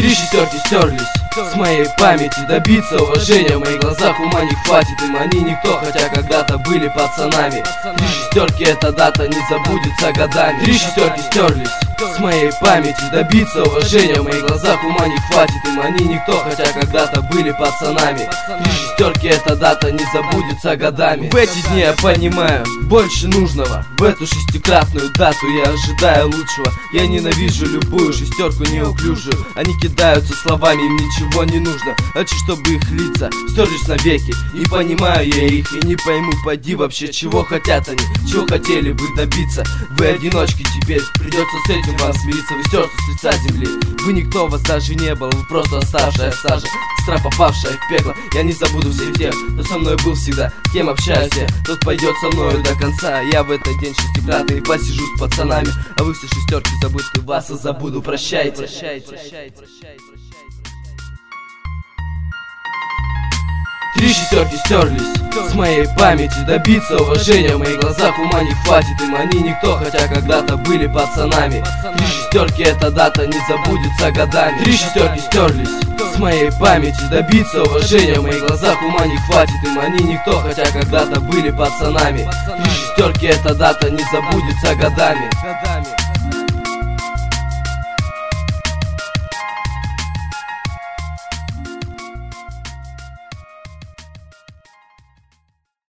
Три шестерки стерлись с моей памяти. Добиться уважения в моих глазах ума не хватит. Им они никто, хотя когда-то были пацанами. Три шестерки эта дата не забудется годами. Три шестерки стерлись с моей памяти. Добиться уважения в моих глазах ума не хватит. Им они никто, хотя когда-то были пацанами. Три шестерки эта дата не забудется годами. В эти дни я понимаю больше нужного. В эту шестикратную дату я ожидаю лучшего. Я ненавижу любую шестерку неуклюжую. Они кидаются словами, им ничего не нужно. Хочу, чтобы их лица стерлись навеки. Не понимаю я их и не пойму, поди вообще, чего хотят они, чего хотели бы добиться. Вы одиночки теперь, придется с этим вам смириться. Вы стерты с лица земли, вы никто, вас даже не было. Вы просто оставшая сажа, сестра, попавшая в пекло. Я не забуду всех тех, кто со мной был всегда. С кем общаюсь я, тот пойдет со мною до конца. Я в этот день шестикратный посижу с пацанами. А вы все шестерки забудьте, вас и забуду. Прощайте. Три шестерки стерлись с моей памяти. Добиться уважения в моих глазах ума не хватит. Им они никто, хотя когда-то были пацанами. Три шестерки эта дата не забудется годами. Три шестерки стерлись с моей памяти. Добиться уважения в моих глазах ума не хватит. Им они никто, хотя когда-то были пацанами. Три шестерки эта дата не забудется годами.